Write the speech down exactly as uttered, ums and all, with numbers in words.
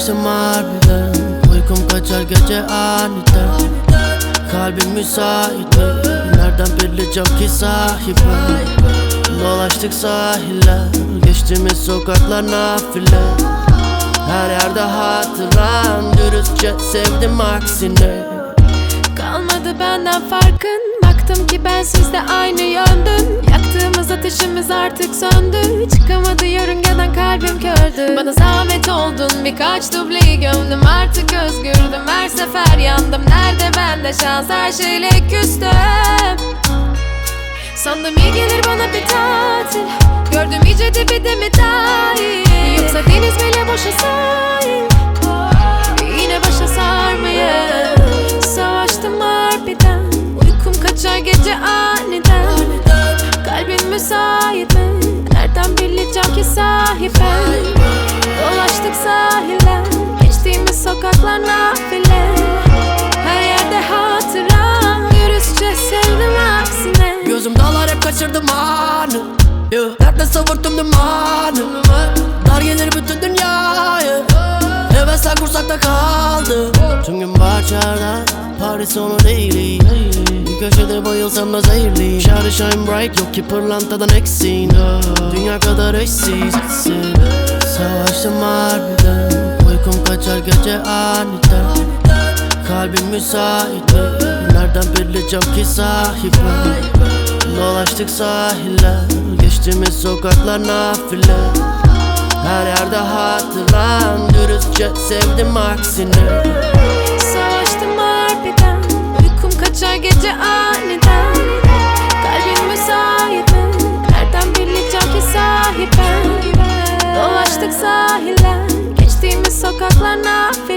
Savaştım harbiden, uykum kaçar gece aniden. Kalbim müsait mi? Nereden bileceğim ki sahibi? Dolaştık sahiller, geçtiğimiz sokaklar nafile. Her yerde hatıran, dürüstçe sevdim aksine. Kalmadı benden farkın, baktım ki ben sizde aynı yöndüm. Yaktığımız ateşimiz artık söndü, çıkamadı yörüngeden kalbim kördü. Bana zahmet oldun, birkaç dubleyi gömdüm. Artık özgürdüm, her sefer yandım. Nerede bende şans, her şeyle küstüm. Sandım iyi gelir bana bir tatil, gördüm iyice dibi de mi dahil. Yoksa deniz bile boşa sahil, yine başa sarmayın. Savaştım harbiden, uykum kaçar gece aniden. Kalbin müsait mi? Nereden bileceğim ki sahiben? Dolaştık sahiller, geçtiğimiz sokaklar nafile. Her yerde hatıra, dürüstçe sevdim aksine. Gözüm dağlar hep kaçırdım anı, yeah. Dertle savurttum dumanı, dar gelir bütün dünyayı. Hevesler kursakta kaldı, tüm gün bahçerden Paris sonu değil. Bir köşede bayılsam da zehirliyim. Shine shine bright, yok ki pırlantadan eksin. Dünya kadar eşsizsin. Savaştım harbiden, uykum kaçar gece aniden. Kalbim müsait mi? Nereden bileceğim ki sahibi? Dolaştık sahiller, geçtiğimiz sokaklar nafile. Her yerde hatıran, dürüstçe sevdim aksine. Savaştım harbiden, uykum kaçar gece aniden. Kalbim müsait mi? Nereden bileceğim ki sahiben? Dolaştık sahiller, geçtiğimiz sokaklar nafile.